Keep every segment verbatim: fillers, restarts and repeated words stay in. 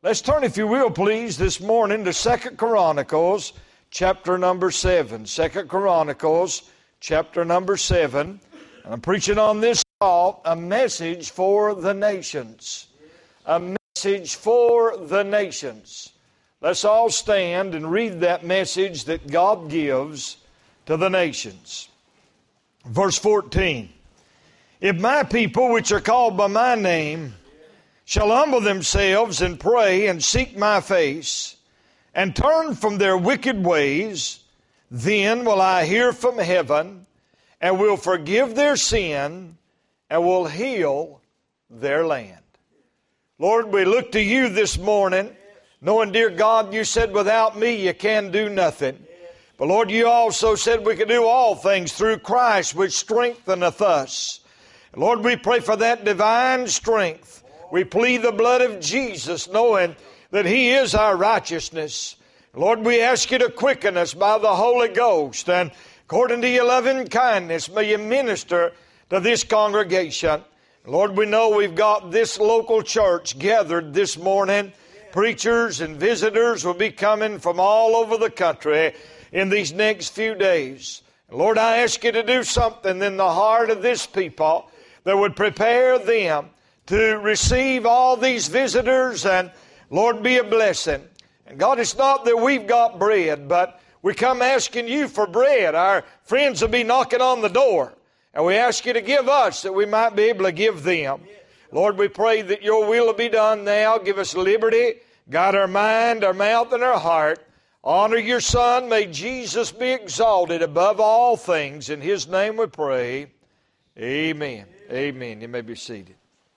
Let's turn, if you will, please, this morning to Second Chronicles, chapter number seven. Second Chronicles, chapter number seven. I'm preaching on this call, a message for the nations. A message for the nations. Let's all stand and read that message that God gives to the nations. Verse fourteen. If my people, which are called by my name, shall humble themselves and pray and seek my face and turn from their wicked ways, then will I hear from heaven and will forgive their sin and will heal their land. Lord, we look to you this morning, knowing, dear God, you said without me you can do nothing. But Lord, you also said we can do all things through Christ which strengtheneth us. Lord, we pray for that divine strength. We plead the blood of Jesus, knowing that He is our righteousness. Lord, we ask you to quicken us by the Holy Ghost, and according to your loving kindness, may you minister to this congregation. Lord, we know we've got this local church gathered this morning. Preachers and visitors will be coming from all over the country in these next few days. Lord, I ask you to do something in the heart of this people that would prepare them to receive all these visitors and, Lord, be a blessing. And God, it's not that we've got bread, but we come asking you for bread. Our friends will be knocking on the door, and we ask you to give us that we might be able to give them. Lord, we pray that your will will be done now. Give us liberty. Guide our mind, our mouth, and our heart. Honor your Son. May Jesus be exalted above all things. In His name we pray. Amen. Amen. You may be seated.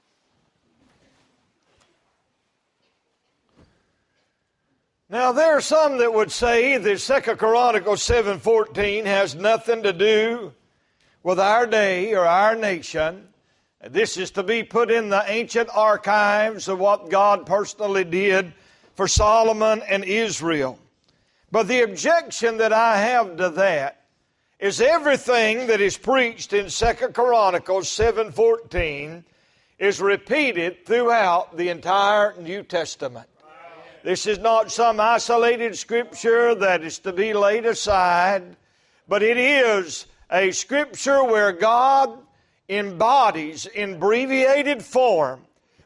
Now, there are some that would say that Second Chronicles seven fourteen has nothing to do with our day or our nation. This is to be put in the ancient archives of what God personally did for Solomon and Israel. But the objection that I have to that is everything that is preached in Second Chronicles seven fourteen is repeated throughout the entire New Testament. This is not some isolated scripture that is to be laid aside, but it is a scripture where God embodies in abbreviated form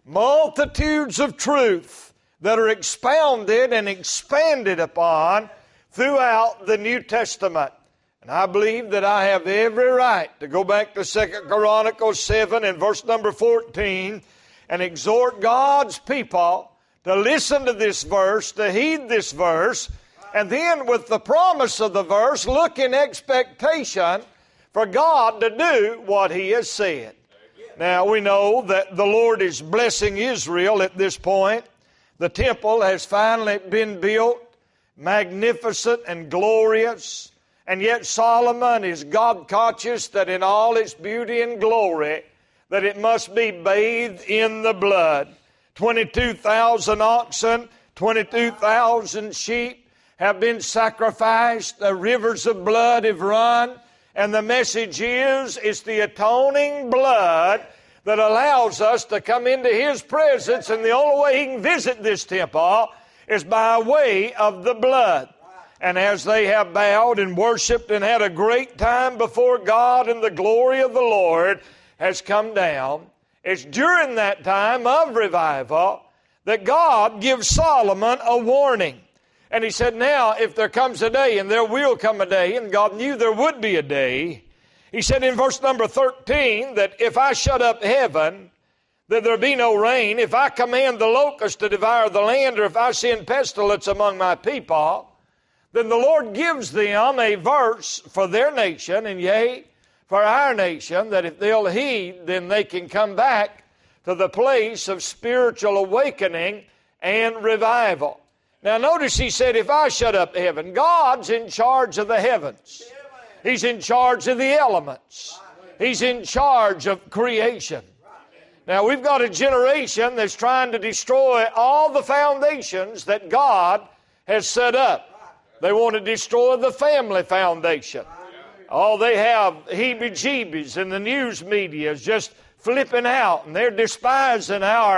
multitudes of truth that are expounded and expanded upon throughout the New Testament. And I believe that I have every right to go back to Second Chronicles seven and verse number fourteen and exhort God's people to listen to this verse, to heed this verse, and then with the promise of the verse, look in expectation for God to do what He has said. Now, we know that the Lord is blessing Israel at this point. The temple has finally been built, magnificent and glorious, and yet Solomon is God-conscious that in all its beauty and glory, that it must be bathed in the blood. twenty-two thousand oxen, twenty-two thousand sheep have been sacrificed. The rivers of blood have run. And the message is, it's the atoning blood that allows us to come into His presence. And the only way He can visit this temple is by way of the blood. And as they have bowed and worshiped and had a great time before God, and the glory of the Lord has come down, it's during that time of revival that God gives Solomon a warning. And He said, now, if there comes a day, and there will come a day, and God knew there would be a day, He said in verse number thirteen, that if I shut up heaven, that there be no rain, if I command the locusts to devour the land, or if I send pestilence among my people, then the Lord gives them a verse for their nation, and yea, for our nation, that if they'll heed, then they can come back to the place of spiritual awakening and revival. Now notice He said, if I shut up heaven, God's in charge of the heavens. He's in charge of the elements. He's in charge of creation. Now we've got a generation that's trying to destroy all the foundations that God has set up. They want to destroy the family foundation. Oh, they have heebie-jeebies, and the news media is just flipping out, and they're despising our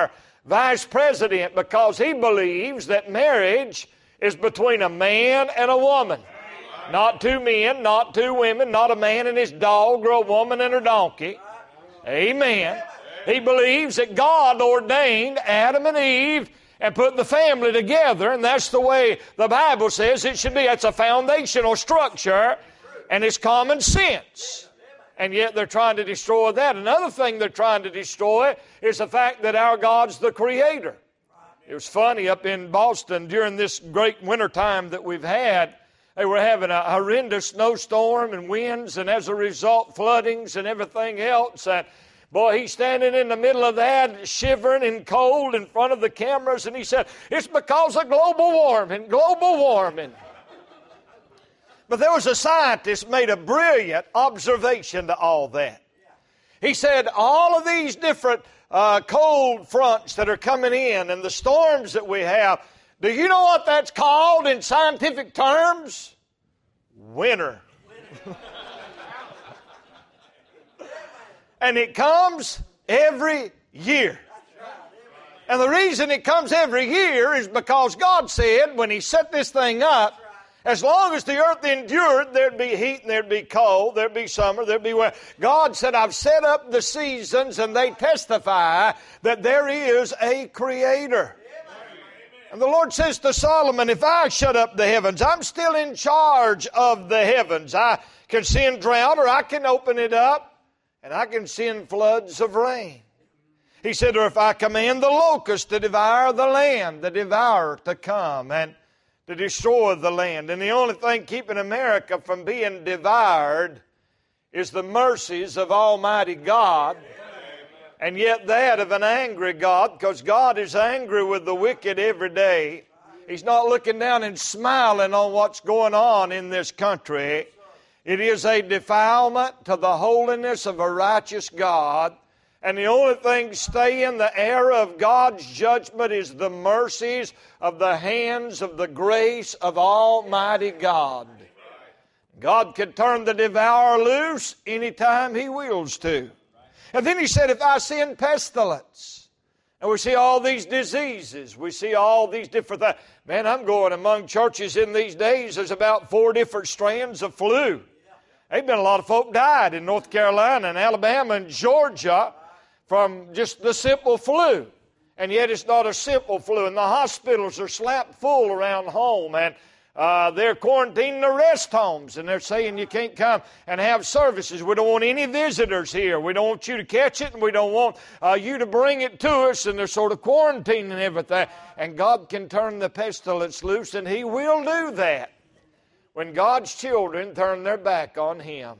vice president because he believes that marriage is between a man and a woman. Not two men, not two women, not a man and his dog or a woman and her donkey. Amen. He believes that God ordained Adam and Eve and put the family together, and that's the way the Bible says it should be. That's a foundational structure, and it's common sense. And yet they're trying to destroy that. Another thing they're trying to destroy is the fact that our God's the Creator. It was funny up in Boston during this great winter time that we've had. They were having a horrendous snowstorm and winds, and as a result, floodings and everything else. And boy, he's standing in the middle of that, shivering and cold in front of the cameras, and he said, it's because of global warming, global warming. But there was a scientist made a brilliant observation to all that. He said, all of these different uh, cold fronts that are coming in and the storms that we have, do you know what that's called in scientific terms? Winter. And it comes every year. And the reason it comes every year is because God said when He set this thing up, as long as the earth endured, there'd be heat and there'd be cold, there'd be summer, there'd be winter. God said, I've set up the seasons and they testify that there is a Creator. And the Lord says to Solomon, if I shut up the heavens, I'm still in charge of the heavens. I can send drought or I can open it up and I can send floods of rain. He said, or if I command the locust to devour the land, the devourer to come and to destroy the land. And the only thing keeping America from being devoured is the mercies of Almighty God. And yet that of an angry God, because God is angry with the wicked every day. He's not looking down and smiling on what's going on in this country. It is a defilement to the holiness of a righteous God. And the only thing staying the era of God's judgment is the mercies of the hands of the grace of Almighty God. God can turn the devourer loose anytime He wills to. And then He said, if I send pestilence, and we see all these diseases, we see all these different things. Man, I'm going among churches in these days, there's about four different strands of flu. There's been a lot of folk died in North Carolina and Alabama and Georgia from just the simple flu. And yet it's not a simple flu. And the hospitals are slapped full around home. And uh, they're quarantining the rest homes. And they're saying you can't come and have services. We don't want any visitors here. We don't want you to catch it. And we don't want uh, you to bring it to us. And they're sort of quarantining everything. And God can turn the pestilence loose. And He will do that when God's children turn their back on Him.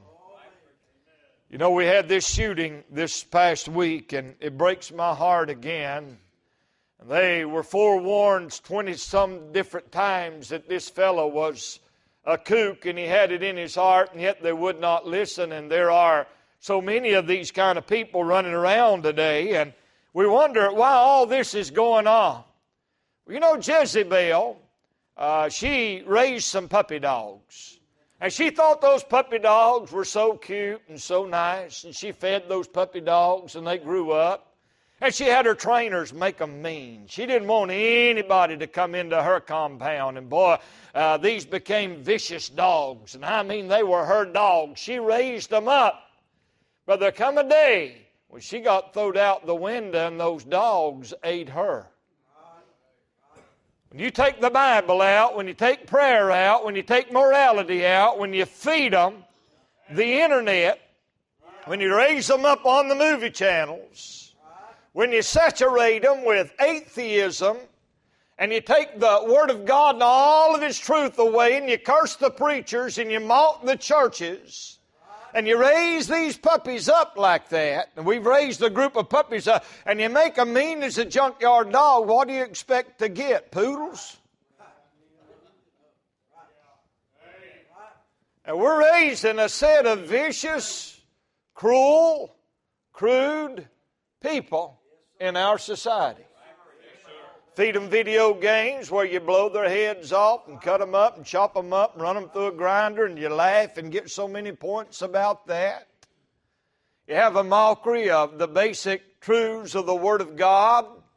You know, we had this shooting this past week, and it breaks my heart again. And they were forewarned twenty-some different times that this fellow was a kook, and he had it in his heart, and yet they would not listen. And there are so many of these kind of people running around today, and we wonder why all this is going on. Well, you know, Jezebel, uh, she raised some puppy dogs. And she thought those puppy dogs were so cute and so nice, and she fed those puppy dogs, and they grew up. And she had her trainers make them mean. She didn't want anybody to come into her compound. And boy, uh, these became vicious dogs. And I mean, they were her dogs. She raised them up. But there come a day when she got thrown out the window, and those dogs ate her. When you take the Bible out, when you take prayer out, when you take morality out, when you feed them the internet, when you raise them up on the movie channels, when you saturate them with atheism, and you take the Word of God and all of its truth away, and you curse the preachers, and you mock the churches, and you raise these puppies up like that, and we've raised a group of puppies up, and you make them mean as a junkyard dog, what do you expect to get? Poodles? And we're raising a set of vicious, cruel, crude people in our society. Feed them video games where you blow their heads off and cut them up and chop them up and run them through a grinder, and you laugh and get so many points about that. You have a mockery of the basic truths of the Word of God.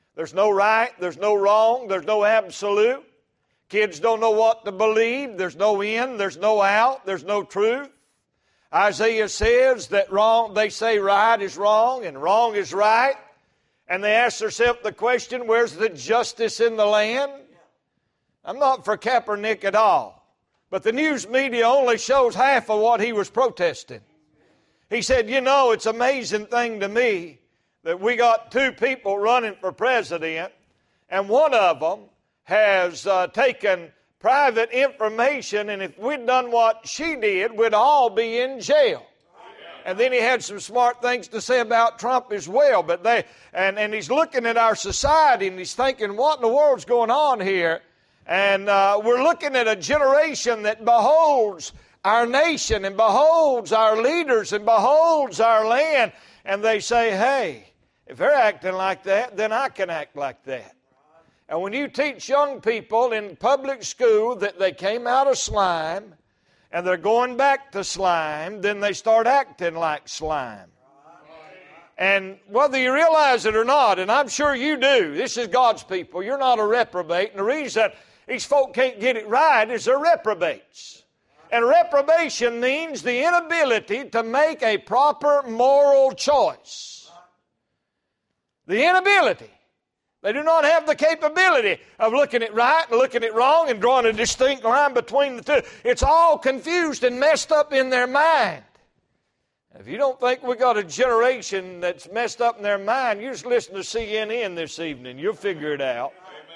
There's no right, there's no wrong, there's no absolute. Kids don't know what to believe. There's no in, there's no out, there's no truth. Isaiah says that wrong, they say right is wrong and wrong is right. And they ask themselves the question, where's the justice in the land? I'm not for Kaepernick at all. But the news media only shows half of what he was protesting. He said, you know, it's an amazing thing to me that we got two people running for president, and one of them has uh, taken private information, and if we'd done what she did, we'd all be in jail. And then he had some smart things to say about Trump as well. But they and, and he's looking at our society and he's thinking, what in the world's going on here? And uh, we're looking at a generation that beholds our nation and beholds our leaders and beholds our land. And they say, hey, if they're acting like that, then I can act like that. And when you teach young people in public school that they came out of slime and they're going back to slime, then they start acting like slime. And whether you realize it or not, and I'm sure you do, this is God's people, you're not a reprobate. And the reason these folk can't get it right is they're reprobates. And reprobation means the inability to make a proper moral choice. The inability. They do not have the capability of looking at right and looking at wrong and drawing a distinct line between the two. It's all confused and messed up in their mind. If you don't think we got a generation that's messed up in their mind, you just listen to C N N this evening. You'll figure it out.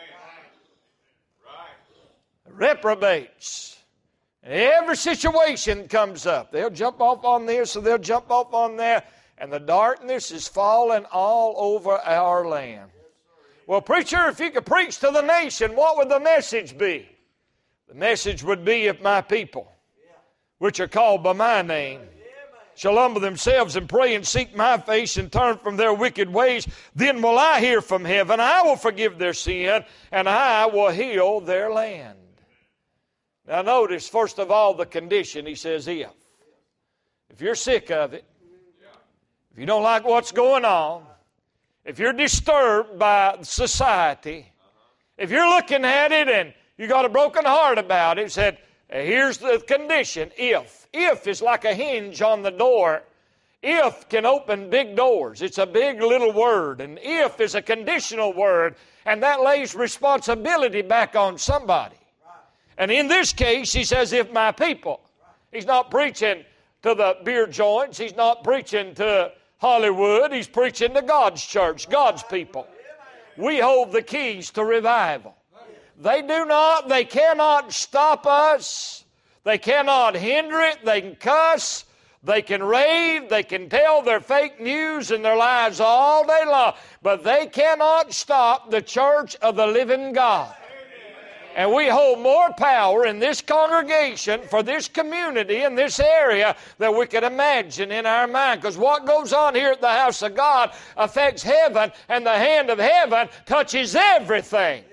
Right. Reprobates. Every situation comes up. They'll jump off on this or they'll jump off on there. And the darkness is falling all over our land. Well, preacher, if you could preach to the nation, what would the message be? The message would be, if my people, which are called by my name, shall humble themselves and pray and seek my face and turn from their wicked ways, then will I hear from heaven, I will forgive their sin, and I will heal their land. Now notice, first of all, the condition. He says, if. If you're sick of it, if you don't like what's going on, if you're disturbed by society, if you're looking at it and you got a broken heart about it, said, here's the condition, if. If is like a hinge on the door. If can open big doors. It's a big little word. And if is a conditional word, and that lays responsibility back on somebody. And in this case, he says, if my people. He's not preaching to the beer joints. He's not preaching to Hollywood. He's preaching to God's church, God's people. We hold the keys to revival. They do not, they cannot stop us. They cannot hinder it. They can cuss. They can rave. They can tell their fake news and their lies all day long. But they cannot stop the church of the living God. And we hold more power in this congregation for this community in this area than we could imagine in our mind. Because what goes on here at the house of God affects heaven, and the hand of heaven touches everything.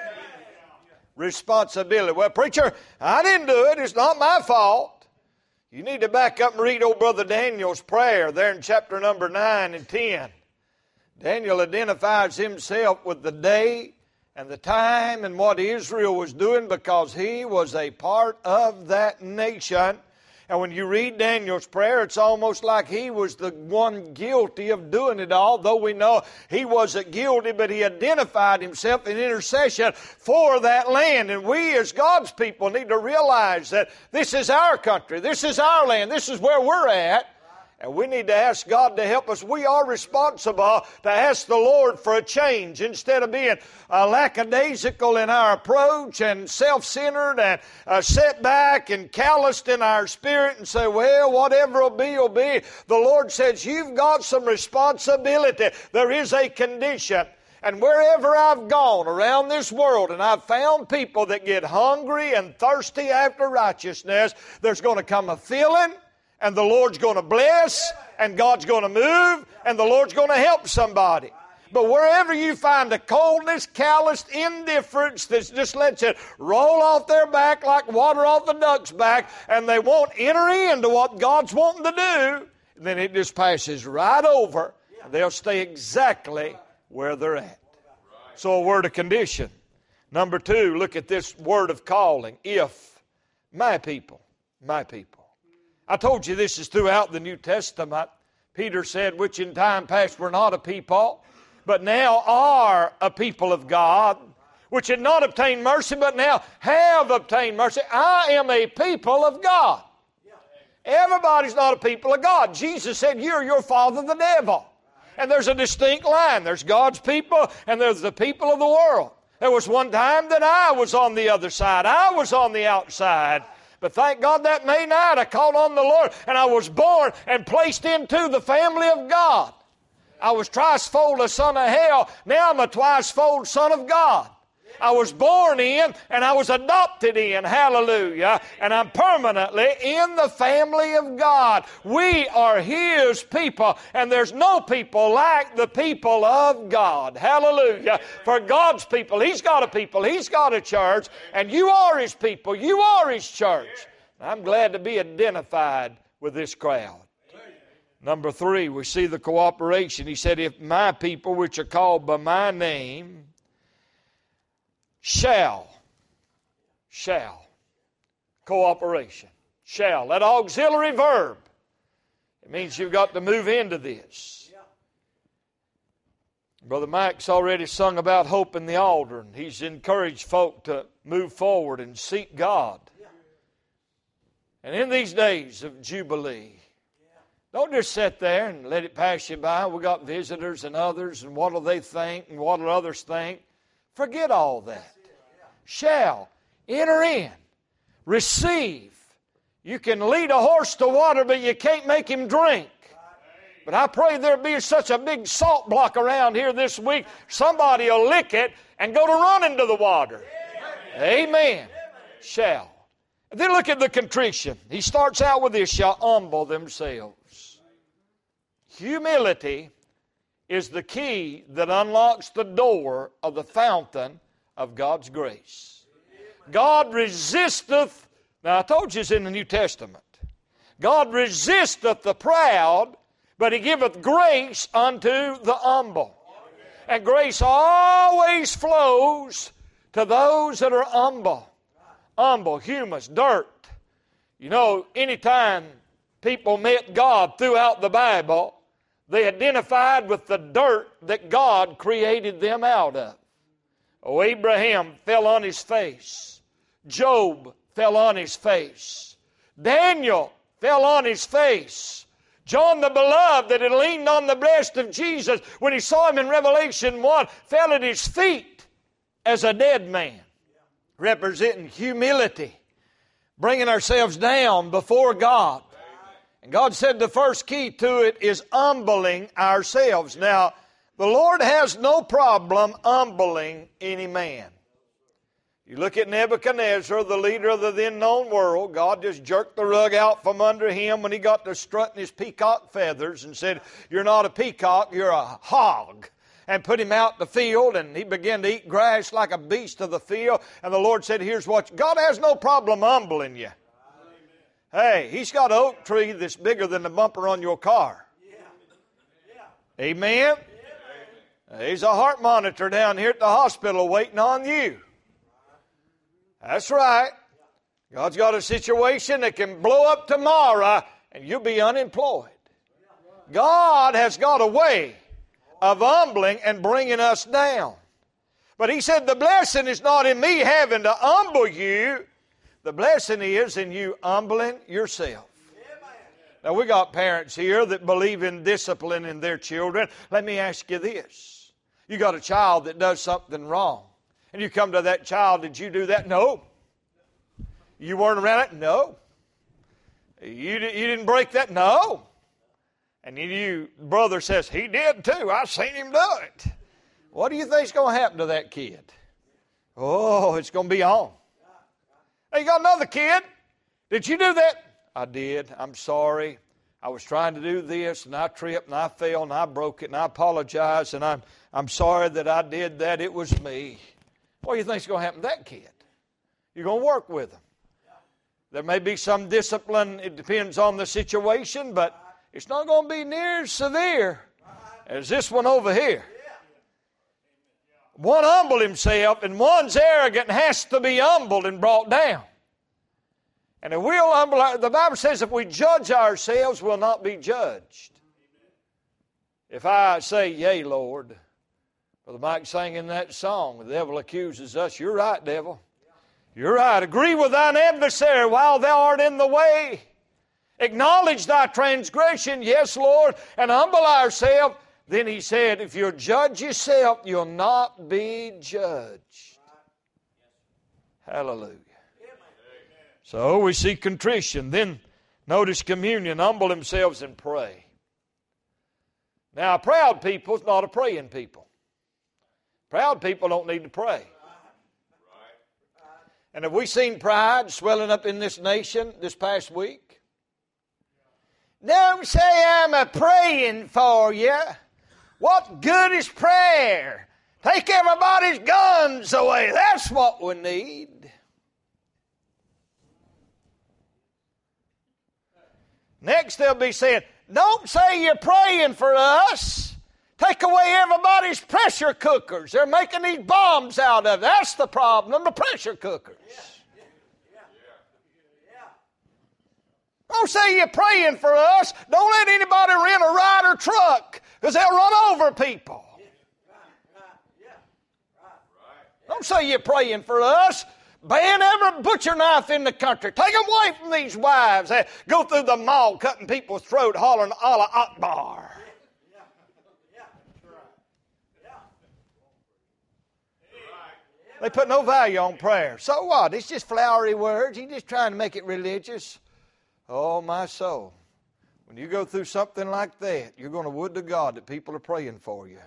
Responsibility. Well, preacher, I didn't do it. It's not my fault. You need to back up and read old Brother Daniel's prayer there in chapter number nine and ten. Daniel identifies himself with the day and the time and what Israel was doing because he was a part of that nation. And when you read Daniel's prayer, it's almost like he was the one guilty of doing it all, though we know he wasn't guilty, but he identified himself in intercession for that land. And we as God's people need to realize that this is our country, this is our land, this is where we're at. And we need to ask God to help us. We are responsible to ask the Lord for a change instead of being uh, lackadaisical in our approach and self-centered and uh, set back and calloused in our spirit and say, well, whatever will be, will be. The Lord says, you've got some responsibility. There is a condition. And wherever I've gone around this world and I've found people that get hungry and thirsty after righteousness, there's going to come a feeling. And the Lord's going to bless, and God's going to move, and the Lord's going to help somebody. But wherever you find a coldness, calloused indifference that just lets it roll off their back like water off the duck's back, and they won't enter into what God's wanting to do, then it just passes right over, and they'll stay exactly where they're at. So a word of condition. Number two, look at this word of calling. If my people, my people. I told you this is throughout the New Testament. Peter said, which in time past were not a people, but now are a people of God, which had not obtained mercy, but now have obtained mercy. I am a people of God. Everybody's not a people of God. Jesus said, you're your father the devil. And there's a distinct line. There's God's people and there's the people of the world. There was one time that I was on the other side. I was on the outside. But thank God that May night I called on the Lord and I was born and placed into the family of God. I was twice-fold a son of hell. Now I'm a twice-fold son of God. I was born in and I was adopted in. Hallelujah. And I'm permanently in the family of God. We are His people, and there's no people like the people of God. Hallelujah. For God's people, He's got a people, He's got a church, and you are His people, you are His church. I'm glad to be identified with this crowd. Number three, we see the cooperation. He said, if my people, which are called by my name, shall, shall, cooperation, shall, that auxiliary verb. It means you've got to move into this. Brother Mike's already sung about hope in the altar, and he's encouraged folk to move forward and seek God. And in these days of Jubilee, don't just sit there and let it pass you by. We got visitors and others, and what do they think, and what do others think? Forget all that. Shall enter in, receive. You can lead a horse to water, but you can't make him drink. But I pray there be such a big salt block around here this week, somebody will lick it and go to run into the water. Amen. Amen. Shall. And then look at the contrition. He starts out with this, shall humble themselves. Humility is the key that unlocks the door of the fountain of God's grace. God resisteth, now I told you it's in the New Testament. God resisteth the proud, but He giveth grace unto the humble. And grace always flows to those that are humble. Humble, humus, dirt. You know, anytime people met God throughout the Bible, they identified with the dirt that God created them out of. Oh, Abraham fell on his face. Job fell on his face. Daniel fell on his face. John the Beloved, that had leaned on the breast of Jesus when he saw Him in Revelation one, fell at His feet as a dead man, representing humility, bringing ourselves down before God. And God said the first key to it is humbling ourselves. Now, the Lord has no problem humbling any man. You look at Nebuchadnezzar, the leader of the then known world. God just jerked the rug out from under him when he got to strutting his peacock feathers and said, you're not a peacock, you're a hog. And put him out in the field, and he began to eat grass like a beast of the field. And the Lord said, here's what, God has no problem humbling you. Hey, He's got an oak tree that's bigger than the bumper on your car. Amen? There's a heart monitor down here at the hospital waiting on you. That's right. God's got a situation that can blow up tomorrow and you'll be unemployed. God has got a way of humbling and bringing us down. But He said the blessing is not in me having to humble you. The blessing is in you humbling yourself. Now, we got parents here that believe in discipline in their children. Let me ask you this. You got a child that does something wrong. And you come to that child, did you do that? No. You weren't around it? No. You, you didn't break that? No. And then you, brother says, he did too. I seen him do it. What do you think is going to happen to that kid? Oh, it's going to be on. Hey, you got another kid. Did you do that? I did. I'm sorry. I was trying to do this, and I tripped, and I fell, and I broke it, and I apologize, and I'm, I'm sorry that I did that. It was me. What do you think is going to happen to that kid? You're going to work with him. There may be some discipline. It depends on the situation, but it's not going to be near as severe as this one over here. One humbled himself, and one's arrogant has to be humbled and brought down. And if we'll humble, our, the Bible says if we judge ourselves, we'll not be judged. If I say, yea, Lord, Brother Mike sang in that song, the devil accuses us. You're right, devil. You're right. Agree with thine adversary while thou art in the way. Acknowledge thy transgression, yes, Lord, and humble ourselves. Then he said, if you'll judge yourself, you'll not be judged. Hallelujah. So we see contrition. Then notice communion, humble themselves and pray. Now, a proud people is not a praying people. Proud people don't need to pray. And have we seen pride swelling up in this nation this past week? Don't say I'm a praying for you. What good is prayer? Take everybody's guns away. That's what we need. Next they'll be saying, don't say you're praying for us. Take away everybody's pressure cookers. They're making these bombs out of it. That's the problem, the pressure cookers. Don't say you're praying for us. Don't let anybody rent a Ryder truck because they'll run over people. Don't say you're praying for us. Ban every butcher knife in the country. Take them away from these wives that go through the mall cutting people's throat, hollering Allah Akbar. They put no value on prayer. So what? It's just flowery words. He's just trying to make it religious. Oh, my soul. When you go through something like that, you're going to would to God that people are praying for you.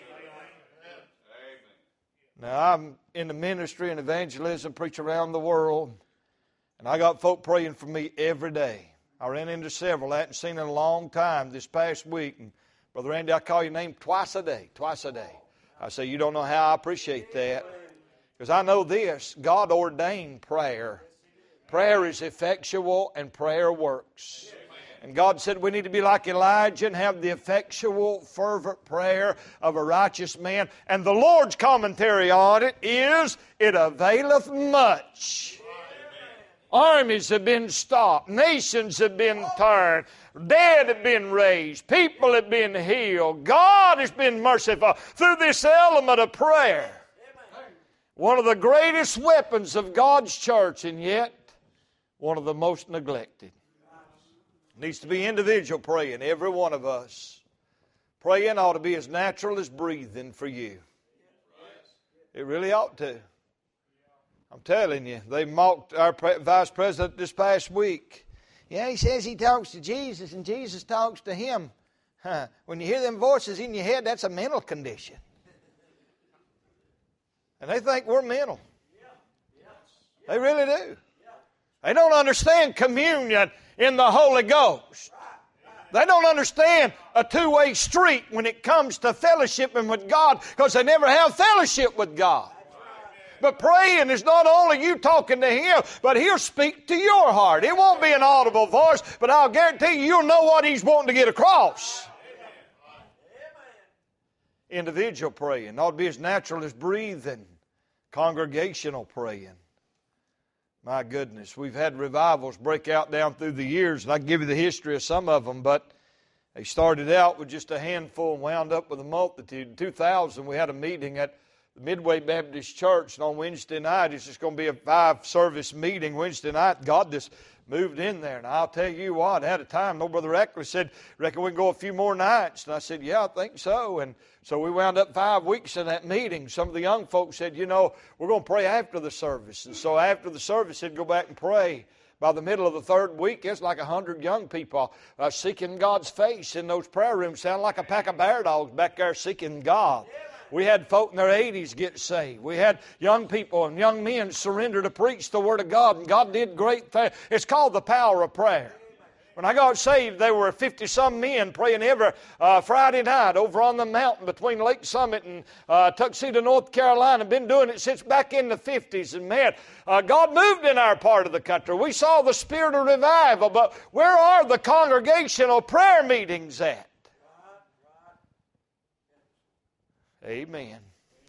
Now, I'm in the ministry and evangelism, preach around the world, and I got folk praying for me every day. I ran into several I hadn't seen in a long time this past week. And Brother Andy, I call your name twice a day, twice a day. I say, you don't know how I appreciate that. Because I know this, God ordained prayer. Prayer is effectual and prayer works. And God said we need to be like Elijah and have the effectual, fervent prayer of a righteous man. And the Lord's commentary on it is, it availeth much. Armies have been stopped. Nations have been turned. Dead have been raised. People have been healed. God has been merciful through this element of prayer. One of the greatest weapons of God's church, and yet one of the most neglected. Needs to be individual praying, every one of us. Praying ought to be as natural as breathing for you. It really ought to. I'm telling you, they mocked our vice president this past week. Yeah, he says he talks to Jesus and Jesus talks to him. Huh. When you hear them voices in your head, that's a mental condition. And they think we're mental. They really do. They don't understand communion in the Holy Ghost. They don't understand a two-way street when it comes to fellowshipping with God because they never have fellowship with God. But praying is not only you talking to Him, but He'll speak to your heart. It won't be an audible voice, but I'll guarantee you, you'll know what He's wanting to get across. Individual praying ought to be as natural as breathing. Congregational praying. My goodness, we've had revivals break out down through the years, and I can give you the history of some of them, but they started out with just a handful and wound up with a multitude. In two thousand, we had a meeting at the Midway Baptist Church, and on Wednesday night, it's just going to be a five-service meeting Wednesday night. God just moved in there, and I'll tell you what, at a time, no Brother Eckley said, reckon we can go a few more nights, and I said, yeah, I think so, and so we wound up five weeks in that meeting. Some of the young folks said, you know, we're going to pray after the service. And so after the service, they'd go back and pray. By the middle of the third week, it's like a hundred young people uh, seeking God's face in those prayer rooms. Sound like a pack of bear dogs back there seeking God. We had folk in their eighties get saved. We had young people and young men surrender to preach the Word of God, and God did great things. It's called the power of prayer. When I got saved, there were fifty-some men praying every uh, Friday night over on the mountain between Lake Summit and uh, Tuxedo, North Carolina. Been doing it since back in the fifties. And man, uh, God moved in our part of the country. We saw the spirit of revival, but where are the congregational prayer meetings at? Amen.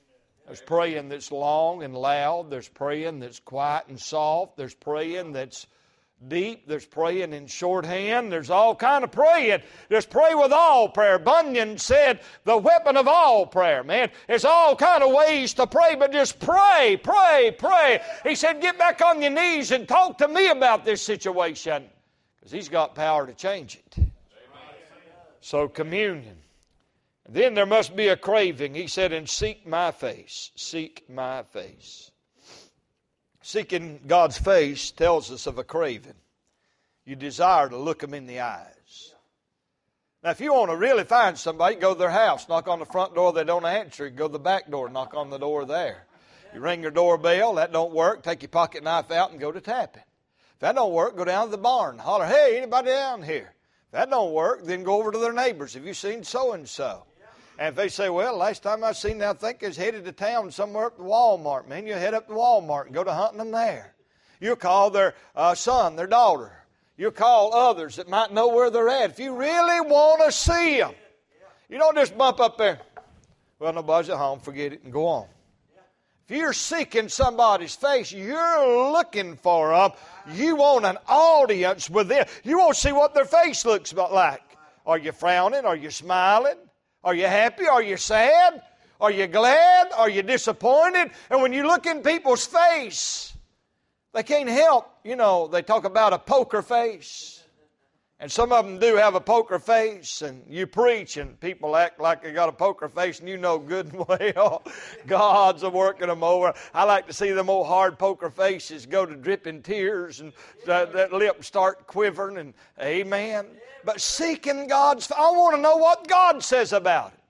There's praying that's long and loud. There's praying that's quiet and soft. There's praying that's deep. There's praying in shorthand. There's all kind of praying. There's pray with all prayer. Bunyan said the weapon of all prayer, man. There's all kind of ways to pray, but just pray, pray, pray. He said get back on your knees and talk to me about this situation because He's got power to change it. So communion. Then there must be a craving. He said, and seek my face. Seek my face. Seeking God's face tells us of a craving. You desire to look them in the eyes. Now, if you want to really find somebody, go to their house. Knock on the front door, they don't answer. Go to the back door, knock on the door there. You ring your doorbell, that don't work. Take your pocket knife out and go to tapping. If that don't work, go down to the barn. Holler, hey, anybody down here? If that don't work, then go over to their neighbors. Have you seen so-and-so? And if they say, well, last time I seen them, I think is headed to town somewhere up to Walmart. Man, you head up to Walmart and go to hunting them there. You'll call their uh, son, their daughter. You'll call others that might know where they're at. If you really want to see them, you don't just bump up there. Well, nobody's at home. Forget it and go on. If you're seeking somebody's face, you're looking for them. You want an audience with them. You want to see what their face looks like. Are you frowning? Are you smiling? Are you happy? Are you sad? Are you glad? Are you disappointed? And when you look in people's face, they can't help. You know, they talk about a poker face. And some of them do have a poker face. And you preach and people act like they got a poker face. And you know good and well God's a working them over. I like to see them old hard poker faces go to dripping tears. And that, that lip start quivering. And amen. But seeking God's, I want to know what God says about it.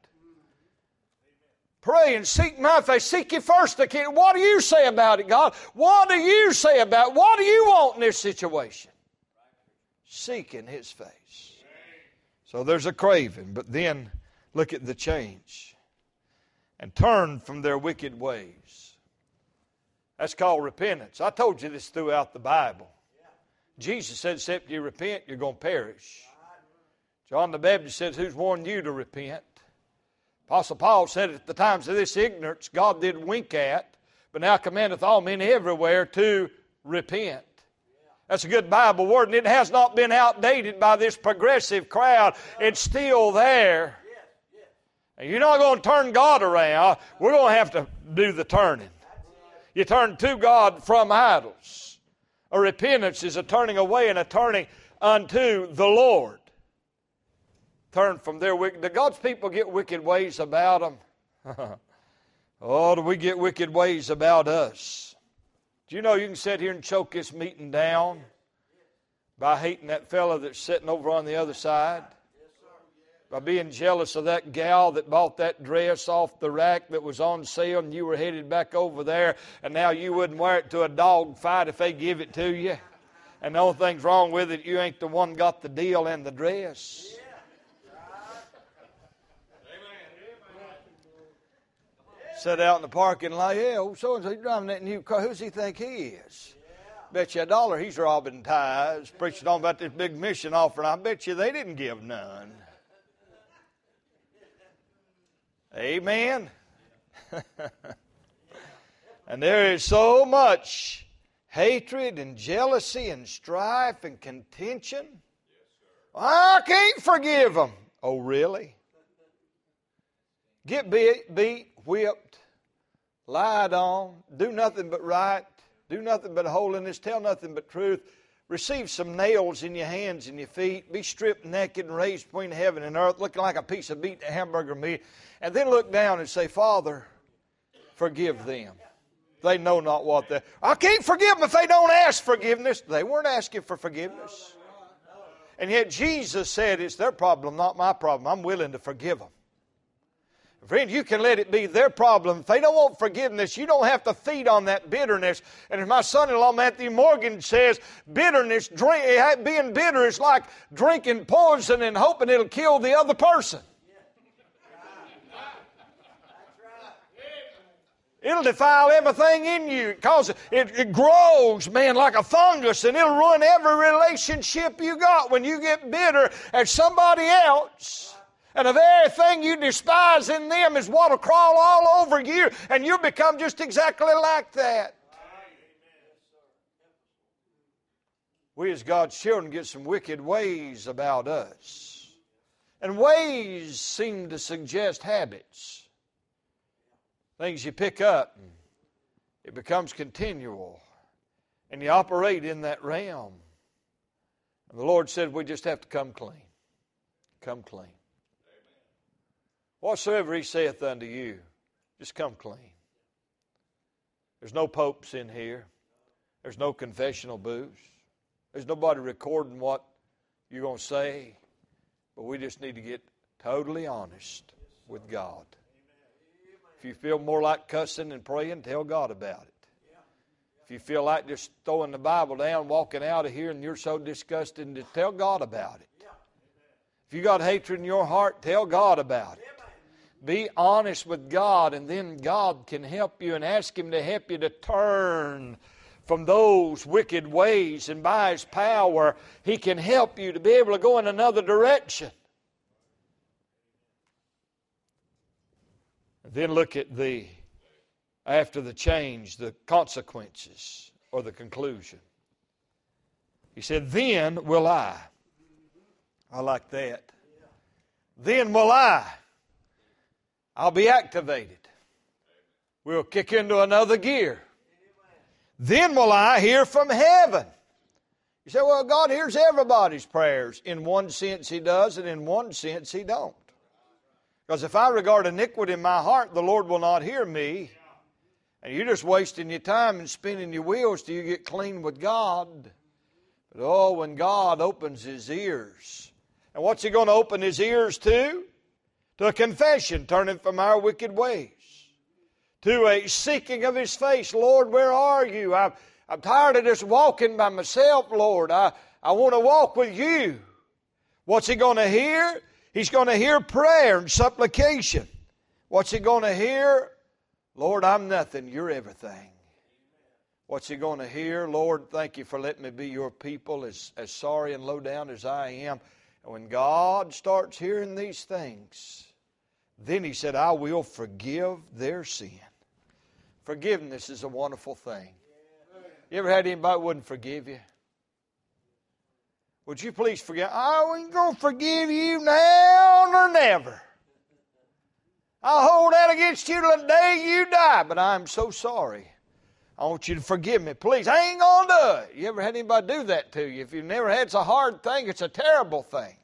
Pray and seek my face. Seek ye first the kingdom. What do you say about it, God? What do you say about it? What do you want in this situation? Seeking His face. So there's a craving, but then look at the change. And turn from their wicked ways. That's called repentance. I told you this throughout the Bible. Jesus said, except you repent, you're going to perish. John the Baptist says, who's warned you to repent? Apostle Paul said, at the times of this ignorance, God did wink at, but now commandeth all men everywhere to repent. That's a good Bible word, and it has not been outdated by this progressive crowd. It's still there. And you're not going to turn God around. We're going to have to do the turning. You turn to God from idols. A repentance is a turning away and a turning unto the Lord. Turn from their wicked. Do God's people get wicked ways about them? Oh, do we get wicked ways about us? Do you know you can sit here and choke this meeting down by hating that fellow that's sitting over on the other side? By being jealous of that gal that bought that dress off the rack that was on sale and you were headed back over there and now you wouldn't wear it to a dog fight if they give it to you. And the only thing's wrong with it, you ain't the one got the deal and the dress. Sat out in the parking lot, yeah, old so-and-so driving that new car. Who does he think he is? Bet you a dollar he's robbing tithes, preaching on about this big mission offering. I bet you they didn't give none. Amen. And there is so much hatred and jealousy and strife and contention. I can't forgive them. Oh, really? Get beat, beat, whipped, lied on, do nothing but right, do nothing but holiness, tell nothing but truth, receive some nails in your hands and your feet, be stripped naked and raised between heaven and earth, looking like a piece of beaten hamburger meat, and then look down and say, Father, forgive them. They know not what they... I can't forgive them if they don't ask forgiveness. They weren't asking for forgiveness. And yet Jesus said, it's their problem, not my problem. I'm willing to forgive them. Friend, you can let it be their problem. If they don't want forgiveness, you don't have to feed on that bitterness. And as my son-in-law Matthew Morgan says, bitterness, drink, being bitter is like drinking poison and hoping it'll kill the other person. It'll defile everything in you. It, causes, it, it grows, man, like a fungus, and it'll ruin every relationship you got when you get bitter at somebody else. And the very thing you despise in them is what will crawl all over you, and you'll become just exactly like that. We as God's children get some wicked ways about us. And ways seem to suggest habits. Things you pick up, and it becomes continual. And you operate in that realm. And the Lord said we just have to come clean. Come clean. Whatsoever He saith unto you, just come clean. There's no popes in here. There's no confessional booths. There's nobody recording what you're going to say. But we just need to get totally honest with God. If you feel more like cussing and praying, tell God about it. If you feel like just throwing the Bible down, walking out of here, and you're so disgusted, just tell God about it. If you got hatred in your heart, tell God about it. Be honest with God, and then God can help you and ask Him to help you to turn from those wicked ways. And by His power, He can help you to be able to go in another direction. And then look at the, after the change, the consequences or the conclusion. He said, then will I. I like that. Then will I. I'll be activated. We'll kick into another gear. Then will I hear from heaven. You say, well, God hears everybody's prayers. In one sense He does, and in one sense He don't. Because if I regard iniquity in my heart, the Lord will not hear me. And you're just wasting your time and spinning your wheels till you get clean with God. But oh, when God opens His ears. And what's He going to open His ears to? To a confession, turning from our wicked ways. To a seeking of His face. Lord, where are you? I'm, I'm tired of just walking by myself, Lord. I, I want to walk with you. What's He going to hear? He's going to hear prayer and supplication. What's He going to hear? Lord, I'm nothing. You're everything. What's He going to hear? Lord, thank You for letting me be Your people, as, as sorry and low down as I am. And when God starts hearing these things, then He said, I will forgive their sin. Forgiveness is a wonderful thing. You ever had anybody who wouldn't forgive you? Would you please forgive? I ain't going to forgive you now nor never. I'll hold that against you till the day you die, but I'm so sorry. I want you to forgive me. Please, I ain't going to do it. You ever had anybody do that to you? If you've never had, it's a hard thing. It's a terrible thing.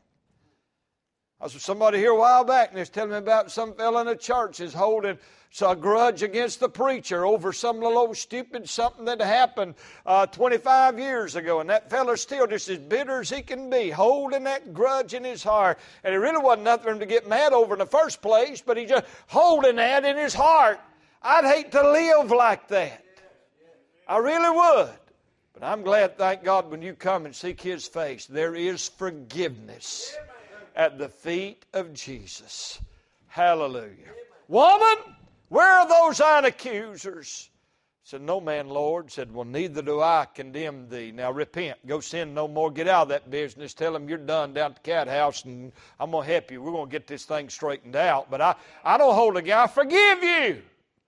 I was with somebody here a while back, and they was telling me about some fellow in the church is holding a grudge against the preacher over some little old stupid something that happened uh, twenty-five years ago. And that fellow's still just as bitter as he can be, holding that grudge in his heart. And it really wasn't nothing for him to get mad over in the first place, but he's just holding that in his heart. I'd hate to live like that. I really would. But I'm glad, thank God, when you come and seek His face, there is forgiveness at the feet of Jesus. Hallelujah. Woman, where are those thine accusers? Said, no man, Lord. Said, well, neither do I condemn thee. Now repent. Go sin no more. Get out of that business. Tell them you're done down at the cat house, and I'm going to help you. We're going to get this thing straightened out. But I, I don't hold a guy. I forgive you.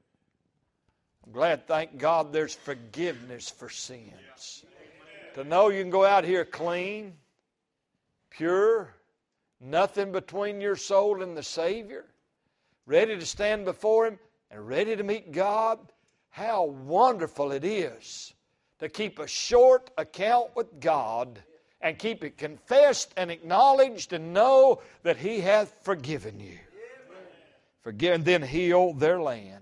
I'm glad, thank God, there's forgiveness for sins. To know you can go out here clean, pure, nothing between your soul and the Savior, ready to stand before Him and ready to meet God. How wonderful it is to keep a short account with God and keep it confessed and acknowledged and know that He hath forgiven you. Forgive and then heal their land.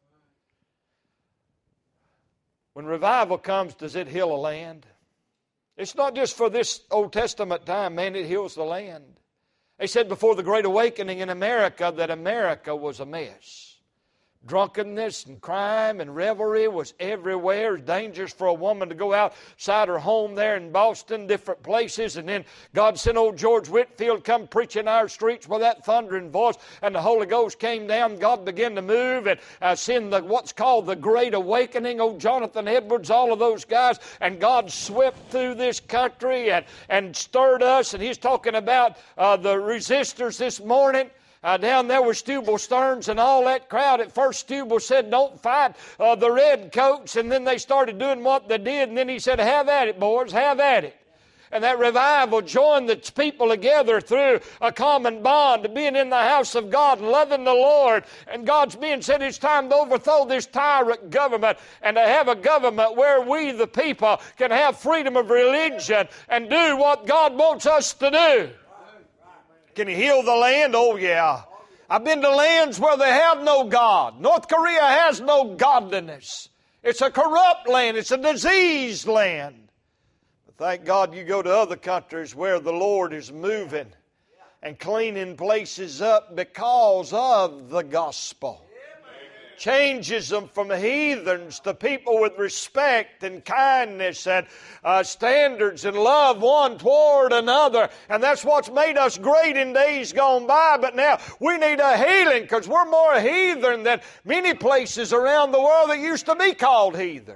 When revival comes, does it heal a land? It's not just for this Old Testament time, man, it heals the land. They said before the Great Awakening in America that America was a mess. Drunkenness and crime and revelry was everywhere. It was dangerous for a woman to go outside her home there in Boston, different places. And then God sent old George Whitefield come preaching our streets with that thundering voice, and the Holy Ghost came down. God began to move and uh, send the, what's called the Great Awakening. Old Jonathan Edwards, all of those guys. And God swept through this country and, and stirred us. And he's talking about uh, the resistors this morning. Uh, down there with Stubble Stearns and all that crowd. At first Stubble said, don't fight uh, the redcoats. And then they started doing what they did. And then he said, have at it, boys, have at it. And that revival joined the people together through a common bond of being in the house of God, loving the Lord. And God's being said it's time to overthrow this tyrant government and to have a government where we, the people, can have freedom of religion and do what God wants us to do. Can He heal the land? Oh, yeah. I've been to lands where they have no God. North Korea has no godliness. It's a corrupt land. It's a diseased land. But thank God you go to other countries where the Lord is moving and cleaning places up because of the gospel. Changes them from heathens to people with respect and kindness and uh, standards and love one toward another. And that's what's made us great in days gone by. But now we need a healing because we're more heathen than many places around the world that used to be called heathen.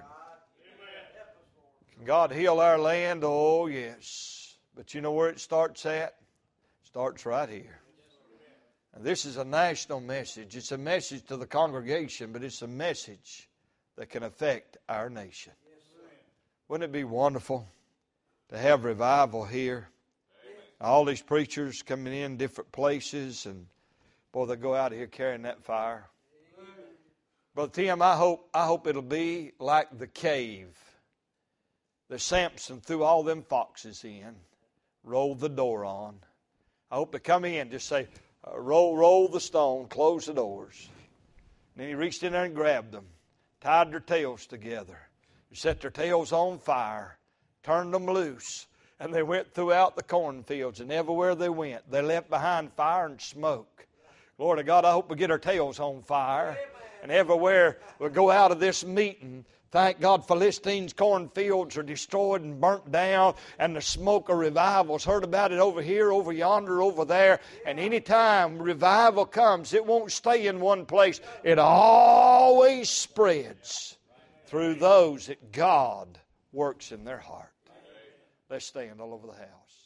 Can God heal our land? Oh, yes. But you know where it starts at? It starts right here. This is a national message. It's a message to the congregation, but it's a message that can affect our nation. Wouldn't it be wonderful to have revival here? All these preachers coming in different places, and boy, they go out here carrying that fire. Brother Tim, I hope I hope it'll be like the cave that Samson threw all them foxes in, rolled the door on. I hope they come in, just say, Uh, roll, roll the stone, close the doors. And then he reached in there and grabbed them, tied their tails together, set their tails on fire, turned them loose, and they went throughout the cornfields, and everywhere they went, they left behind fire and smoke. Lord of God, I hope we get our tails on fire, and everywhere we go out of this meeting, thank God Philistines' cornfields are destroyed and burnt down, and the smoke of revival's heard about it over here, over yonder, over there. And any time revival comes, it won't stay in one place. It always spreads through those that God works in their heart. Let's stand all over the house.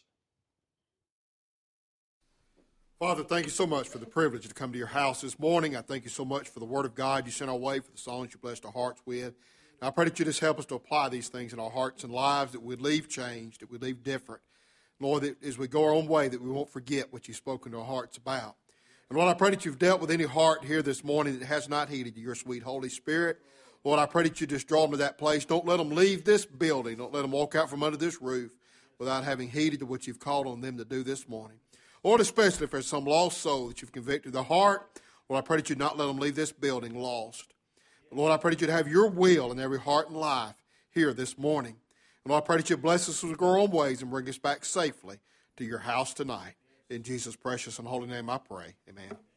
Father, thank you so much for the privilege to come to your house this morning. I thank you so much for the Word of God you sent our way, for the songs you blessed our hearts with. Now, I pray that you just help us to apply these things in our hearts and lives, that we'd leave changed, that we'd leave different. Lord, that as we go our own way, that we won't forget what you've spoken to our hearts about. And Lord, I pray that you've dealt with any heart here this morning that has not heeded your sweet Holy Spirit. Lord, I pray that you just draw them to that place. Don't let them leave this building. Don't let them walk out from under this roof without having heeded to what you've called on them to do this morning. Lord, especially if there's some lost soul that you've convicted their heart, Lord, I pray that you'd not let them leave this building lost. Lord, I pray that you'd have your will in every heart and life here this morning. And Lord, I pray that you'd bless us as we go our own ways and bring us back safely to your house tonight. In Jesus' precious and holy name I pray. Amen.